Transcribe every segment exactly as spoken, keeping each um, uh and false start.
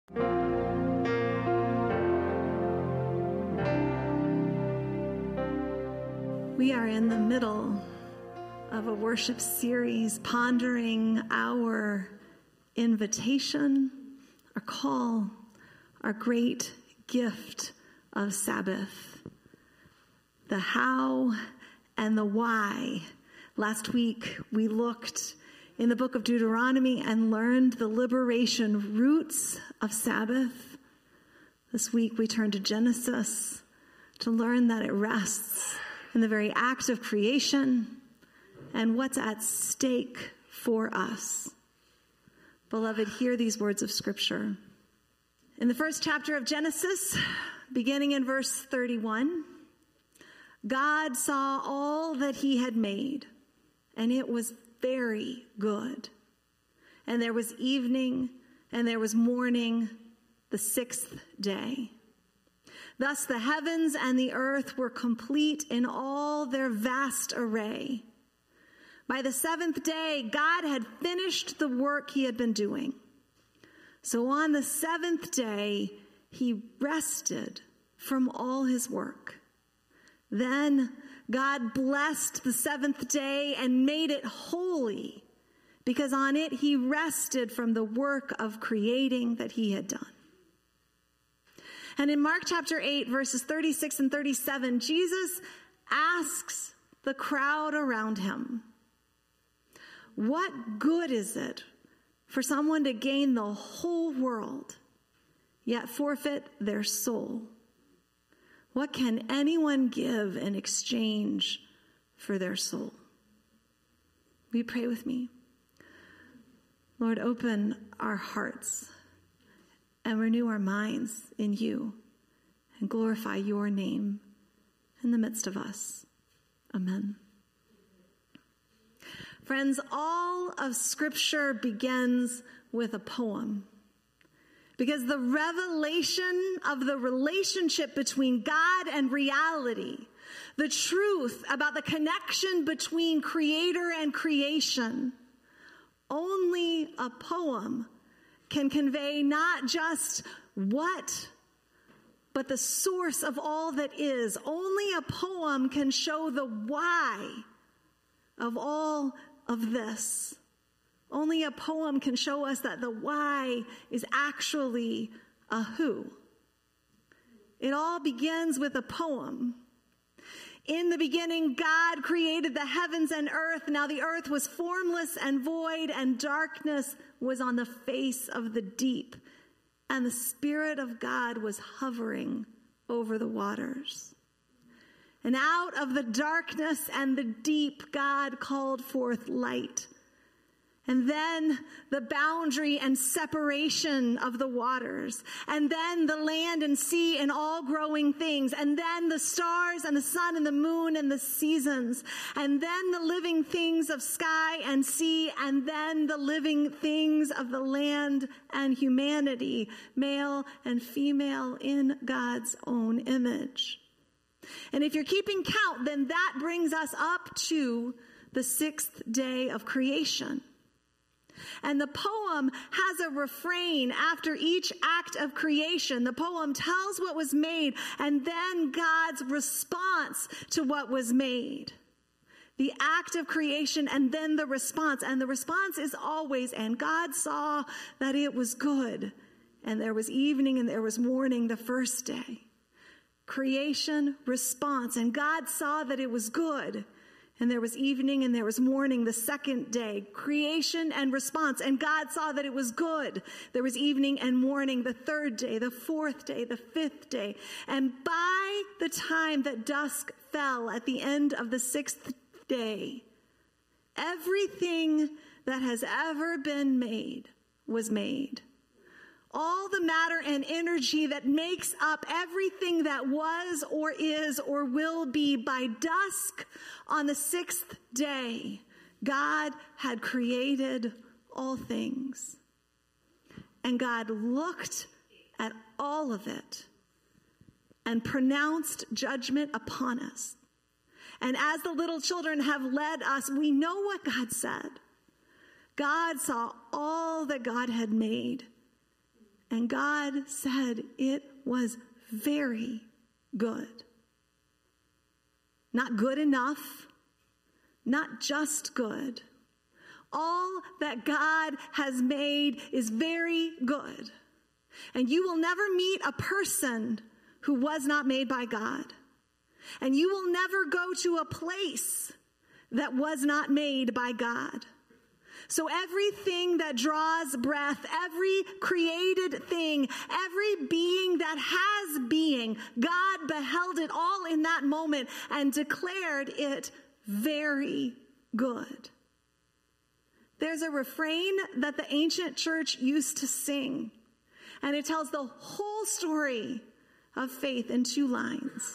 We are in the middle of a worship series pondering our invitation, our call, our great gift of Sabbath, the how and the why. Last week we looked in the book of Deuteronomy and learned the liberation roots of Sabbath. This week we turn to Genesis to learn that it rests in the very act of creation and what's at stake for us. Beloved, hear these words of Scripture. In the first chapter of Genesis, beginning in verse thirty-one, God saw all that he had made, and it was very good. And there was evening, and there was morning, the sixth day. Thus the heavens and the earth were complete in all their vast array. By the seventh day, God had finished the work he had been doing. So on the seventh day, he rested from all his work. Then God blessed the seventh day and made it holy, because on it he rested from the work of creating that he had done. And in Mark chapter eight, verses thirty-six and thirty-seven, Jesus asks the crowd around him, what good is it for someone to gain the whole world, yet forfeit their soul? What can anyone give in exchange for their soul? Will you pray with me? Lord, open our hearts and renew our minds in you and glorify your name in the midst of us. Amen. Friends, all of Scripture begins with a poem, because the revelation of the relationship between God and reality, the truth about the connection between creator and creation, only a poem can convey not just what, but the source of all that is. Only a poem can show the why of all of this. Only a poem can show us that the why is actually a who. It all begins with a poem. In the beginning, God created the heavens and earth. Now the earth was formless and void, and darkness was on the face of the deep. And the Spirit of God was hovering over the waters. And out of the darkness and the deep, God called forth light. And then the boundary and separation of the waters. And then the land and sea and all growing things. And then the stars and the sun and the moon and the seasons. And then the living things of sky and sea. And then the living things of the land and humanity, male and female in God's own image. And if you're keeping count, then that brings us up to the sixth day of creation. And the poem has a refrain after each act of creation. The poem tells what was made and then God's response to what was made. The act of creation and then the response. And the response is always, and God saw that it was good. And there was evening and there was morning the first day. Creation, response. And God saw that it was good. And there was evening and there was morning the second day. Creation and response. And God saw that it was good. There was evening and morning the third day, the fourth day, the fifth day. And by the time that dusk fell at the end of the sixth day, everything that has ever been made was made. All the matter and energy that makes up everything that was or is or will be, by dusk on the sixth day, God had created all things. And God looked at all of it and pronounced judgment upon us. And as the little children have led us, we know what God said. God saw all that God had made, And God said it was very good. Not good enough, not just good. All that God has made is very good. And you will never meet a person who was not made by God. And you will never go to a place that was not made by God. So everything that draws breath, every created thing, every being that has being, God beheld it all in that moment and declared it very good. There's a refrain that the ancient church used to sing, and it tells the whole story of faith in two lines.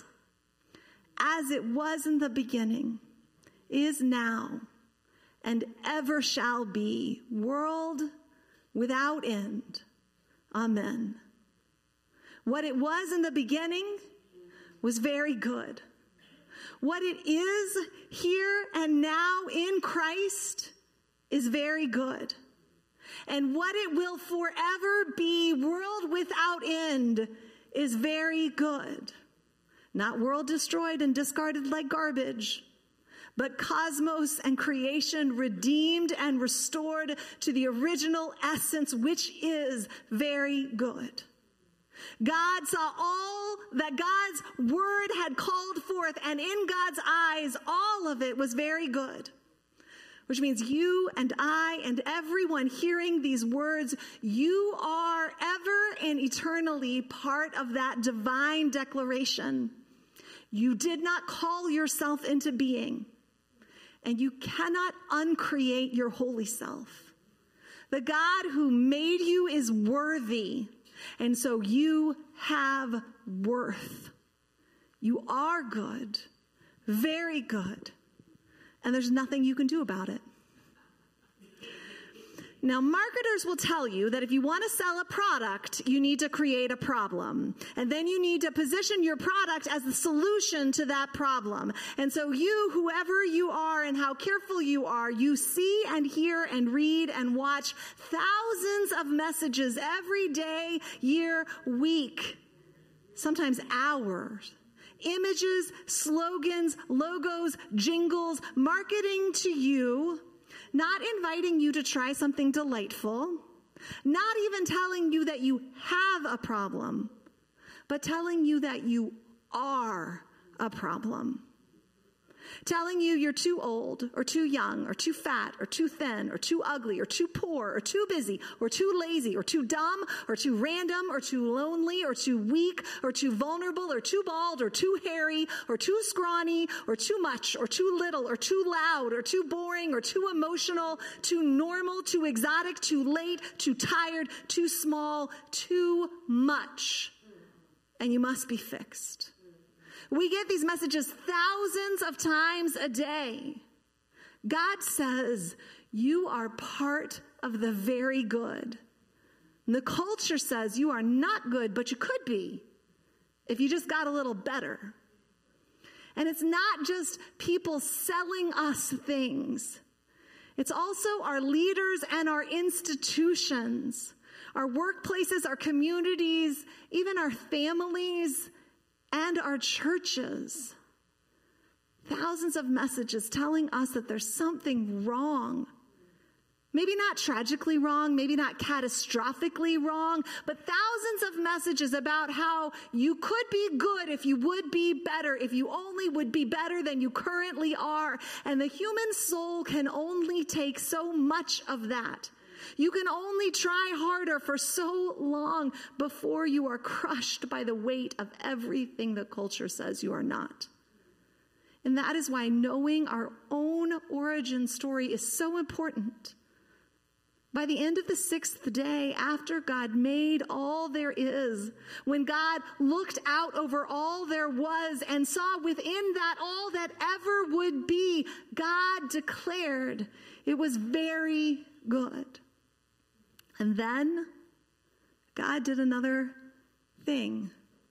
As it was in the beginning, is now, and ever shall be, world without end. Amen. What it was in the beginning was very good. What it is here and now in Christ is very good. And what it will forever be, world without end, is very good. Not world destroyed and discarded like garbage, but cosmos and creation redeemed and restored to the original essence, which is very good. God saw all that God's word had called forth, and in God's eyes, all of it was very good. Which means you and I and everyone hearing these words, you are ever and eternally part of that divine declaration. You did not call yourself into being, and you cannot uncreate your holy self. The God who made you is worthy, and so you have worth. You are good, very good, and there's nothing you can do about it. Now, marketers will tell you that if you want to sell a product, you need to create a problem. And then you need to position your product as the solution to that problem. And so you, whoever you are and how careful you are, you see and hear and read and watch thousands of messages every day, year, week, sometimes hours. Images, slogans, logos, jingles, marketing to you, not inviting you to try something delightful, not even telling you that you have a problem, but telling you that you are a problem. Telling you you're too old or too young or too fat or too thin or too ugly or too poor or too busy or too lazy or too dumb or too random or too lonely or too weak or too vulnerable or too bald or too hairy or too scrawny or too much or too little or too loud or too boring or too emotional, too normal, too exotic, too late, too tired, too small, too much. And you must be fixed. We get these messages thousands of times a day. God says, you are part of the very good. And the culture says you are not good, but you could be if you just got a little better. And it's not just people selling us things. It's also our leaders and our institutions, our workplaces, our communities, even our families, and our churches. Thousands of messages telling us that there's something wrong. Maybe not tragically wrong, maybe not catastrophically wrong, but thousands of messages about how you could be good if you would be better, if you only would be better than you currently are. And the human soul can only take so much of that. You can only try harder for so long before you are crushed by the weight of everything the culture says you are not. And that is why knowing our own origin story is so important. By the end of the sixth day, after God made all there is, when God looked out over all there was and saw within that all that ever would be, God declared it was very good. And then God did another thing.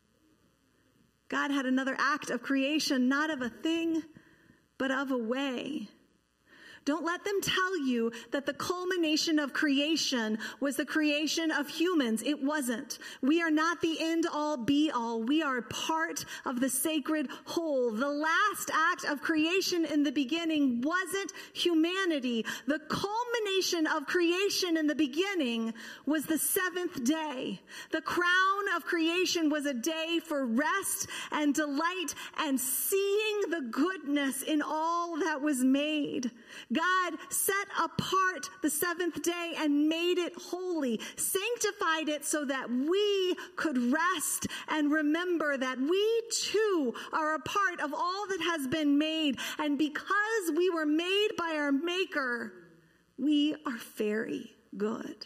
God had another act of creation, not of a thing, but of a way. Don't let them tell you that the culmination of creation was the creation of humans. It wasn't. We are not the end all be all. We are part of the sacred whole. The last act of creation in the beginning wasn't humanity. The culmination of creation in the beginning was the seventh day. The crown of creation was a day for rest and delight and seeing the goodness in all that was made. God set apart the seventh day and made it holy, sanctified it so that we could rest and remember that we too are a part of all that has been made. And because we were made by our Maker, we are very good.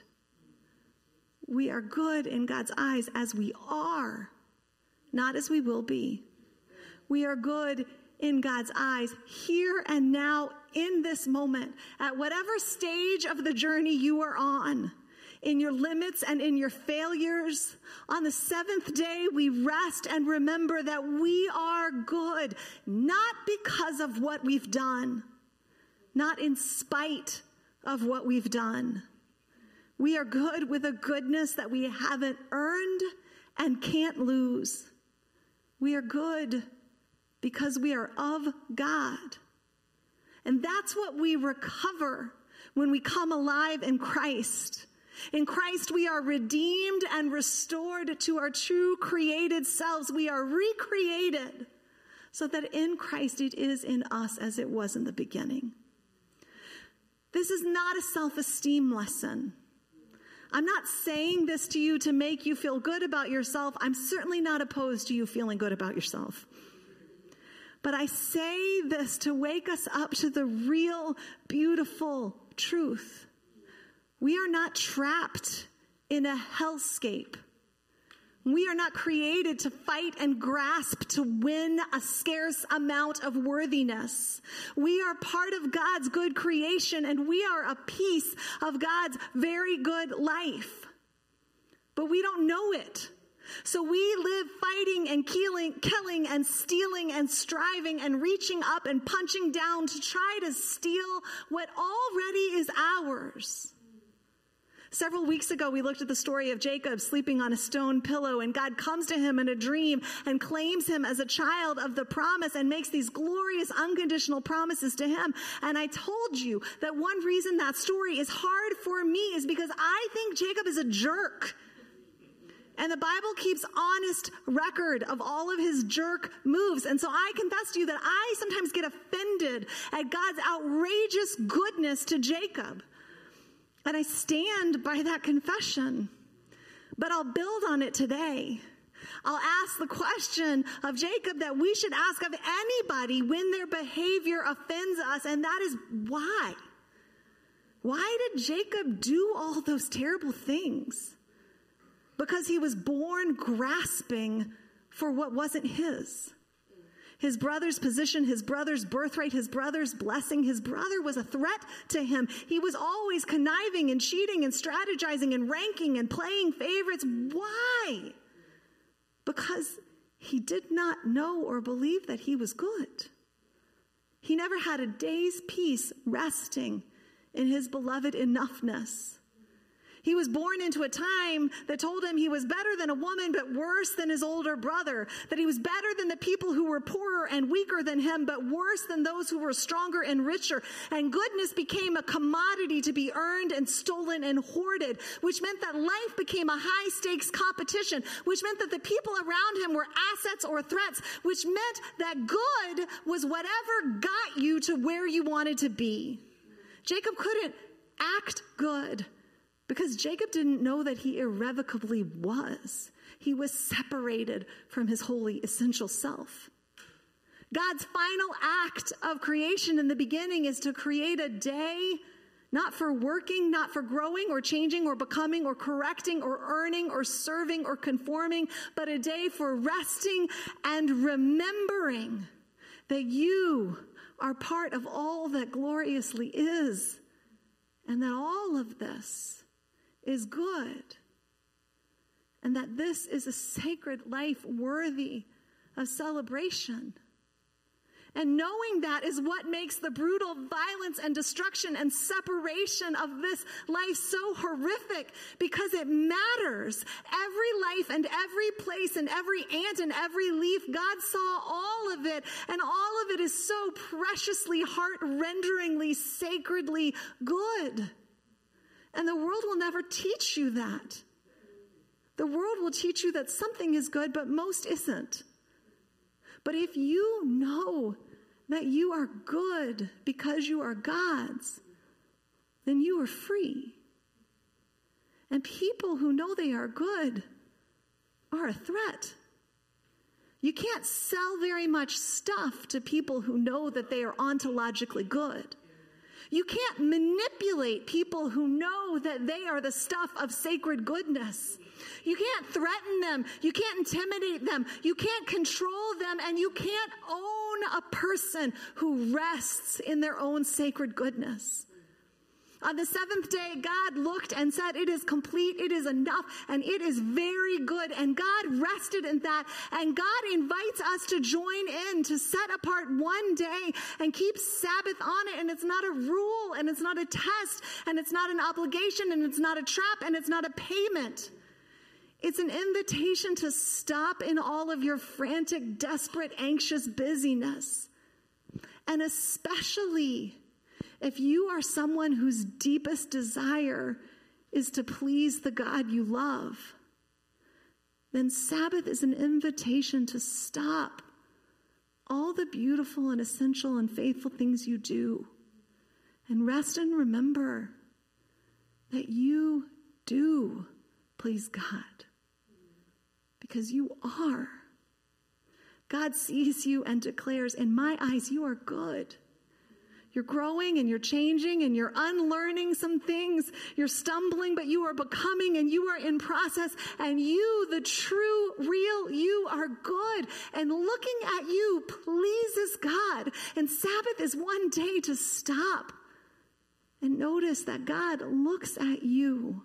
We are good in God's eyes as we are, not as we will be. We are good in God's eyes here and now in this moment, at whatever stage of the journey you are on, in your limits and in your failures. On the seventh day, we rest and remember that we are good, not because of what we've done, not in spite of what we've done. We are good with a goodness that we haven't earned and can't lose. We are good because we are of God. And that's what we recover when we come alive in Christ. In Christ, we are redeemed and restored to our true created selves. We are recreated so that in Christ it is in us as it was in the beginning. This is not a self-esteem lesson. I'm not saying this to you to make you feel good about yourself. I'm certainly not opposed to you feeling good about yourself. But I say this to wake us up to the real, beautiful truth. We are not trapped in a hellscape. We are not created to fight and grasp to win a scarce amount of worthiness. We are part of God's good creation, and we are a piece of God's very good life. But we don't know it. So we live fighting and killing, killing and stealing and striving and reaching up and punching down to try to steal what already is ours. Several weeks ago, we looked at the story of Jacob sleeping on a stone pillow, and God comes to him in a dream and claims him as a child of the promise and makes these glorious unconditional promises to him. And I told you that one reason that story is hard for me is because I think Jacob is a jerk. And the Bible keeps honest record of all of his jerk moves. And so I confess to you that I sometimes get offended at God's outrageous goodness to Jacob. And I stand by that confession. But I'll build on it today. I'll ask the question of Jacob that we should ask of anybody when their behavior offends us. And that is why? Why did Jacob do all those terrible things? Because he was born grasping for what wasn't his. His brother's position, his brother's birthright, his brother's blessing. His brother was a threat to him. He was always conniving and cheating and strategizing and ranking and playing favorites. Why? Because he did not know or believe that he was good. He never had a day's peace resting in his beloved enoughness. He was born into a time that told him he was better than a woman, but worse than his older brother. That he was better than the people who were poorer and weaker than him, but worse than those who were stronger and richer. And goodness became a commodity to be earned and stolen and hoarded, which meant that life became a high-stakes competition, which meant that the people around him were assets or threats, which meant that good was whatever got you to where you wanted to be. Jacob couldn't act good, because Jacob didn't know that he irrevocably was. He was separated from his holy, essential self. God's final act of creation in the beginning is to create a day, not for working, not for growing or changing or becoming or correcting or earning or serving or conforming, but a day for resting and remembering that you are part of all that gloriously is, and that all of this is good, and that this is a sacred life worthy of celebration. And knowing that is what makes the brutal violence and destruction and separation of this life so horrific, because it matters. Every life and every place and every ant and every leaf, God saw all of it, and all of it is so preciously, heart-renderingly, sacredly good. And the world will never teach you that. The world will teach you that something is good, but most isn't. But if you know that you are good because you are God's, then you are free. And people who know they are good are a threat. You can't sell very much stuff to people who know that they are ontologically good. You can't manipulate people who know that they are the stuff of sacred goodness. You can't threaten them. You can't intimidate them. You can't control them. And you can't own a person who rests in their own sacred goodness. On the seventh day, God looked and said, it is complete, it is enough, and it is very good. And God rested in that. And God invites us to join in, to set apart one day and keep Sabbath on it. And it's not a rule, and it's not a test, and it's not an obligation, and it's not a trap, and it's not a payment. It's an invitation to stop in all of your frantic, desperate, anxious busyness. And especially if you are someone whose deepest desire is to please the God you love, then Sabbath is an invitation to stop all the beautiful and essential and faithful things you do and rest and remember that you do please God. Because you are. God sees you and declares, in my eyes, you are good. You're growing and you're changing and you're unlearning some things. You're stumbling, but you are becoming, and you are in process. And you, the true, real you, are good. And looking at you pleases God. And Sabbath is one day to stop and notice that God looks at you.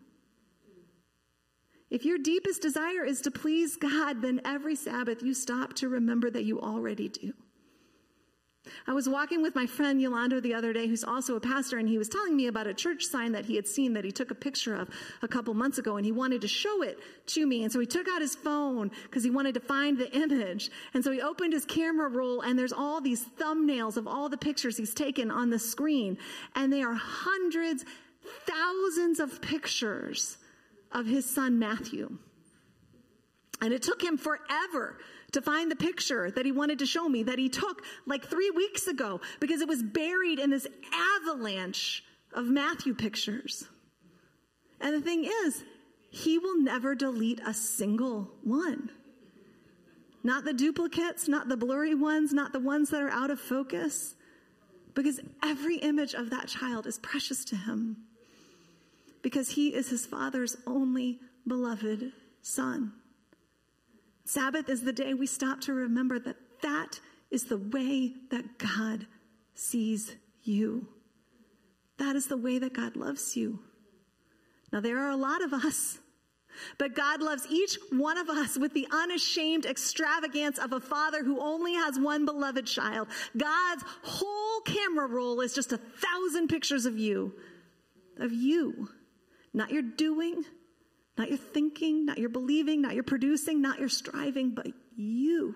If your deepest desire is to please God, then every Sabbath you stop to remember that you already do. I was walking with my friend Yolanda the other day, who's also a pastor, and he was telling me about a church sign that he had seen that he took a picture of a couple months ago, and he wanted to show it to me. And so he took out his phone because he wanted to find the image. And so he opened his camera roll, and there's all these thumbnails of all the pictures he's taken on the screen. And they are hundreds, thousands of pictures of his son Matthew. And it took him forever to find the picture that he wanted to show me, that he took like three weeks ago, because it was buried in this avalanche of Matthew pictures. And the thing is, he will never delete a single one. Not the duplicates, not the blurry ones, not the ones that are out of focus, because every image of that child is precious to him, because he is his Father's only beloved son. Sabbath is the day we stop to remember that that is the way that God sees you. That is the way that God loves you. Now, there are a lot of us, but God loves each one of us with the unashamed extravagance of a father who only has one beloved child. God's whole camera roll is just a thousand pictures of you, of you. Not your doing, not your thinking, not your believing, not your producing, not your striving, but you.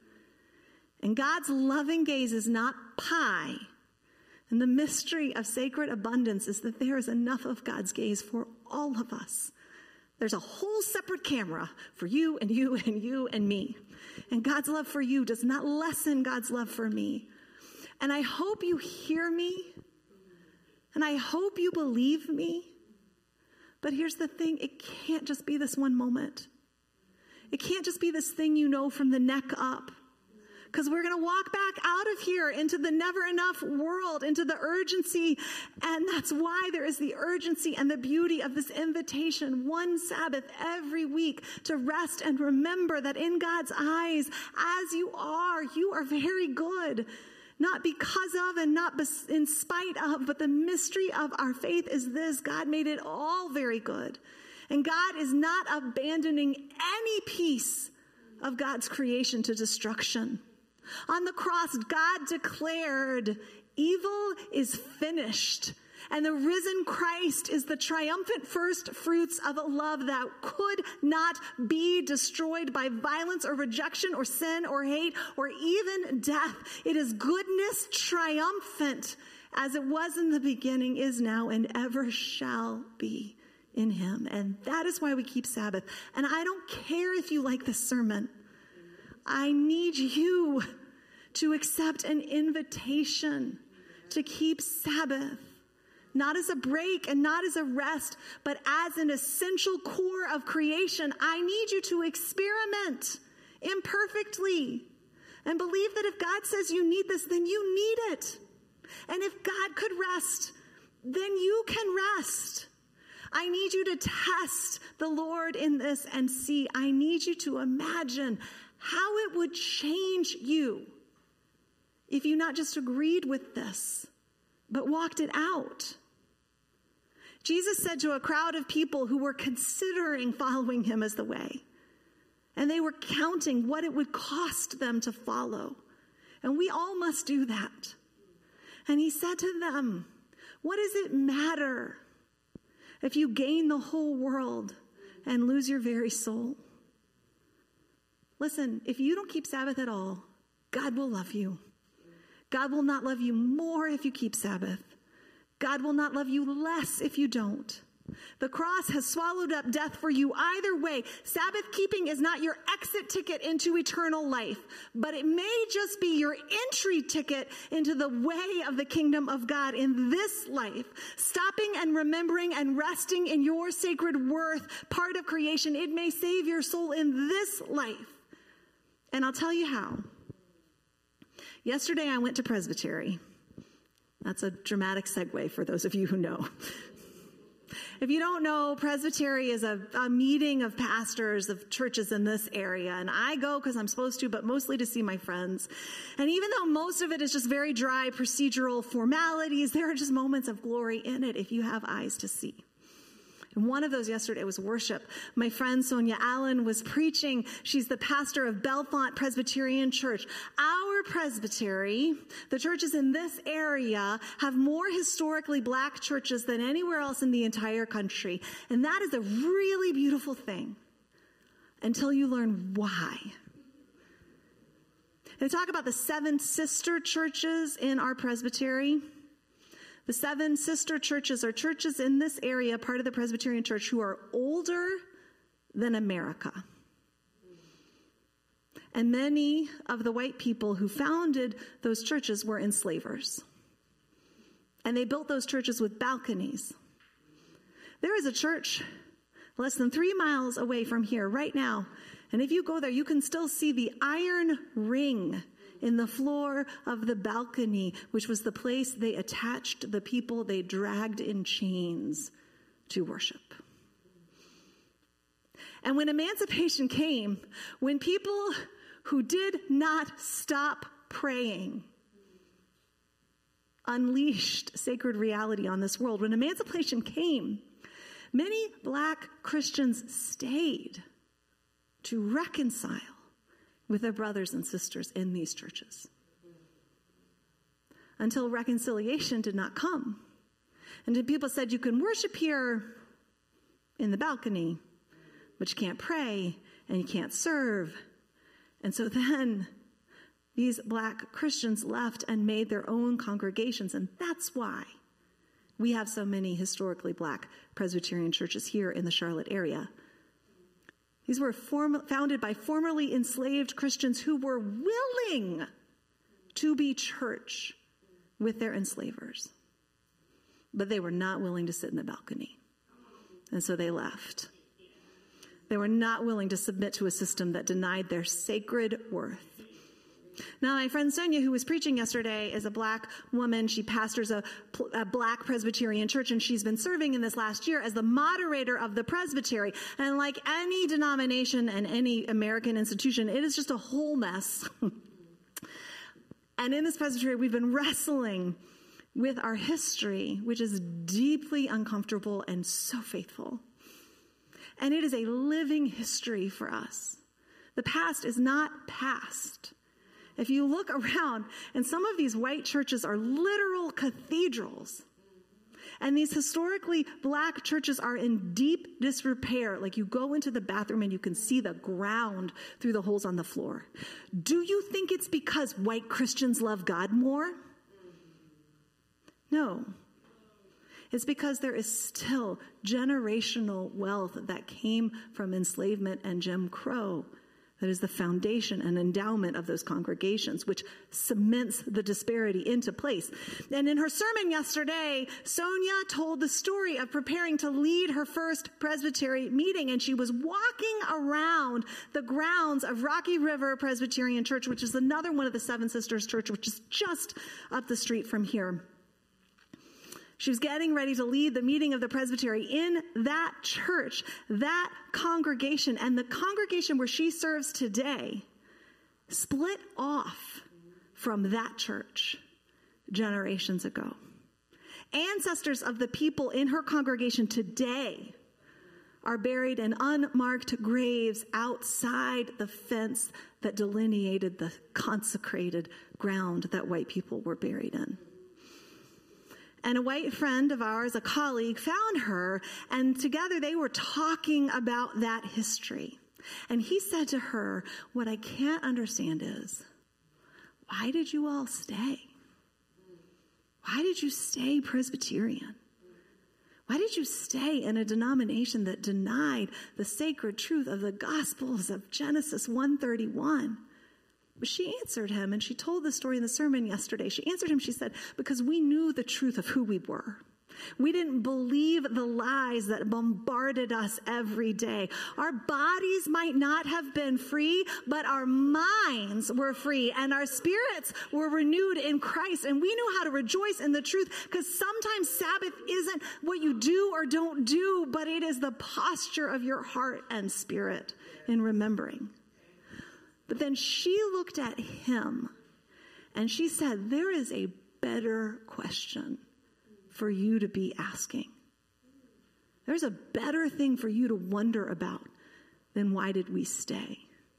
And God's loving gaze is not pie. And the mystery of sacred abundance is that there is enough of God's gaze for all of us. There's a whole separate camera for you and you and you and me. And God's love for you does not lessen God's love for me. And I hope you hear me. And I hope you believe me. But here's the thing, it can't just be this one moment. It can't just be this thing you know from the neck up. Because we're going to walk back out of here into the never enough world, into the urgency. And that's why there is the urgency and the beauty of this invitation, one Sabbath every week, to rest and remember that in God's eyes, as you are, you are very good. Not because of and not in spite of, but the mystery of our faith is this: God made it all very good. And God is not abandoning any piece of God's creation to destruction. On the cross, God declared, evil is finished. And the risen Christ is the triumphant first fruits of a love that could not be destroyed by violence or rejection or sin or hate or even death. It is goodness triumphant, as it was in the beginning, is now, and ever shall be in him. And that is why we keep Sabbath. And I don't care if you like this sermon. I need you to accept an invitation to keep Sabbath. Not as a break and not as a rest, but as an essential core of creation. I need you to experiment imperfectly and believe that if God says you need this, then you need it. And if God could rest, then you can rest. I need you to test the Lord in this and see. I need you to imagine how it would change you if you not just agreed with this, but walked it out. Jesus said to a crowd of people who were considering following him as the way, and they were counting what it would cost them to follow. And we all must do that. And he said to them, what does it matter if you gain the whole world and lose your very soul? Listen, if you don't keep Sabbath at all, God will love you. God will not love you more if you keep Sabbath. God will not love you less if you don't. The cross has swallowed up death for you either way. Sabbath keeping is not your exit ticket into eternal life, but it may just be your entry ticket into the way of the kingdom of God in this life. Stopping and remembering and resting in your sacred worth, part of creation, it may save your soul in this life. And I'll tell you how. Yesterday I went to Presbytery. That's a dramatic segue for those of you who know. If you don't know, Presbytery is a, a meeting of pastors of churches in this area. And I go because I'm supposed to, but mostly to see my friends. And even though most of it is just very dry procedural formalities, there are just moments of glory in it if you have eyes to see. And one of those yesterday was worship. My friend Sonia Allen was preaching. She's the pastor of Bellefonte Presbyterian Church. Our presbytery, the churches in this area, have more historically black churches than anywhere else in the entire country. And that is a really beautiful thing until you learn why. They talk about the seven sister churches in our presbytery. The seven sister churches are churches in this area, part of the Presbyterian Church, who are older than America. And many of the white people who founded those churches were enslavers. And they built those churches with balconies. There is a church less than three miles away from here right now. And if you go there, you can still see the iron ring in the floor of the balcony, which was the place they attached the people they dragged in chains to worship. And when emancipation came, when people who did not stop praying unleashed sacred reality on this world, when emancipation came, many black Christians stayed to reconcile with their brothers and sisters in these churches until reconciliation did not come. And then people said, you can worship here in the balcony, but you can't pray and you can't serve. And so then these black Christians left and made their own congregations. And that's why we have so many historically black Presbyterian churches here in the Charlotte area. These were form- founded by formerly enslaved Christians who were willing to be church with their enslavers. But they were not willing to sit in the balcony. And so they left. They were not willing to submit to a system that denied their sacred worth. Now, my friend Sonia, who was preaching yesterday, is a black woman. She pastors a, a black Presbyterian church, and she's been serving in this last year as the moderator of the presbytery. And like any denomination and any American institution, it is just a whole mess. And in this presbytery, we've been wrestling with our history, which is deeply uncomfortable and so faithful. And it is a living history for us. The past is not past. If you look around, and some of these white churches are literal cathedrals. And these historically black churches are in deep disrepair. Like you go into the bathroom and you can see the ground through the holes on the floor. Do you think it's because white Christians love God more? No. It's because there is still generational wealth that came from enslavement and Jim Crow. That is the foundation and endowment of those congregations, which cements the disparity into place. And in her sermon yesterday, Sonia told the story of preparing to lead her first presbytery meeting, and she was walking around the grounds of Rocky River Presbyterian Church, which is another one of the Seven Sisters Church, which is just up the street from here. She was getting ready to lead the meeting of the presbytery in that church, that congregation. And the congregation where she serves today split off from that church generations ago. Ancestors of the people in her congregation today are buried in unmarked graves outside the fence that delineated the consecrated ground that white people were buried in. And a white friend of ours, a colleague, found her, and together they were talking about that history. And he said to her, what I can't understand is, why did you all stay? Why did you stay Presbyterian? Why did you stay in a denomination that denied the sacred truth of the Gospels of Genesis one thirty-one? But she answered him, and she told the story in the sermon yesterday. She answered him, she said, because we knew the truth of who we were. We didn't believe the lies that bombarded us every day. Our bodies might not have been free, but our minds were free, and our spirits were renewed in Christ. And we knew how to rejoice in the truth, because sometimes Sabbath isn't what you do or don't do, but it is the posture of your heart and spirit in remembering. But then she looked at him and she said, there is a better question for you to be asking. There's a better thing for you to wonder about than why did we stay?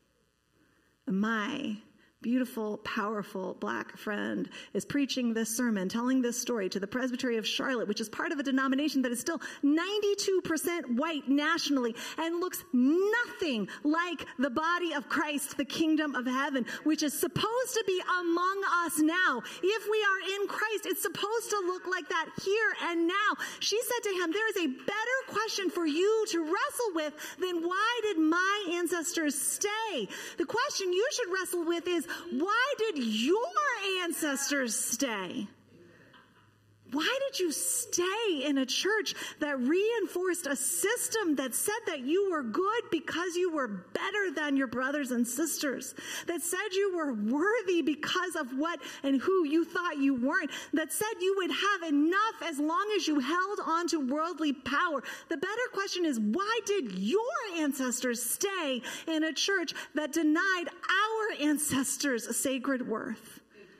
My beautiful, powerful black friend is preaching this sermon, telling this story to the Presbytery of Charlotte, which is part of a denomination that is still ninety-two percent white nationally and looks nothing like the body of Christ, the kingdom of heaven, which is supposed to be among us now. If we are in Christ, it's supposed to look like that here and now. She said to him, there is a better question for you to wrestle with than why did my ancestors stay? The question you should wrestle with is, why did your ancestors stay? Why did you stay in a church that reinforced a system that said that you were good because you were better than your brothers and sisters? That said you were worthy because of what and who you thought you weren't? That said you would have enough as long as you held on to worldly power? The better question is, why did your ancestors stay in a church that denied our ancestors sacred worth?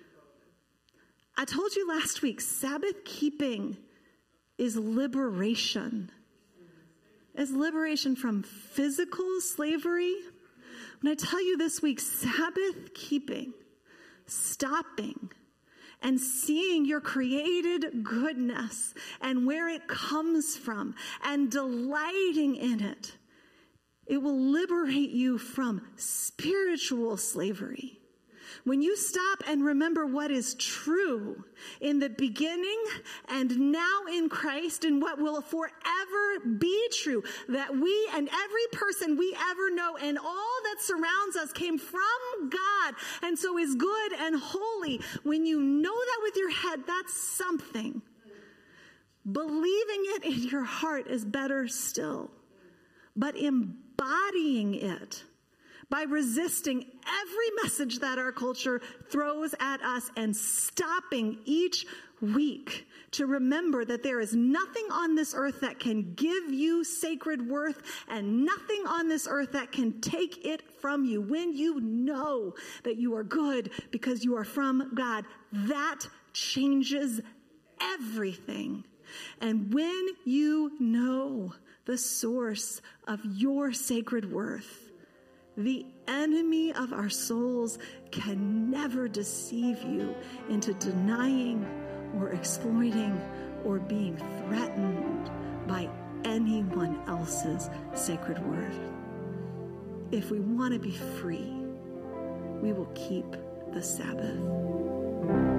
I told you last week, Sabbath keeping is liberation. It's liberation from physical slavery. When I tell you this week, Sabbath keeping, stopping, and seeing your created goodness and where it comes from and delighting in it, it will liberate you from spiritual slavery. When you stop and remember what is true in the beginning and now in Christ and what will forever be true, that we and every person we ever know and all that surrounds us came from God and so is good and holy. When you know that with your head, that's something. Believing it in your heart is better still. But embodying it by resisting every message that our culture throws at us and stopping each week to remember that there is nothing on this earth that can give you sacred worth and nothing on this earth that can take it from you. When you know that you are good because you are from God, that changes everything. And when you know the source of your sacred worth, The enemy of our souls can never deceive you into denying or exploiting or being threatened by anyone else's sacred word. If we want to be free, we will keep the Sabbath.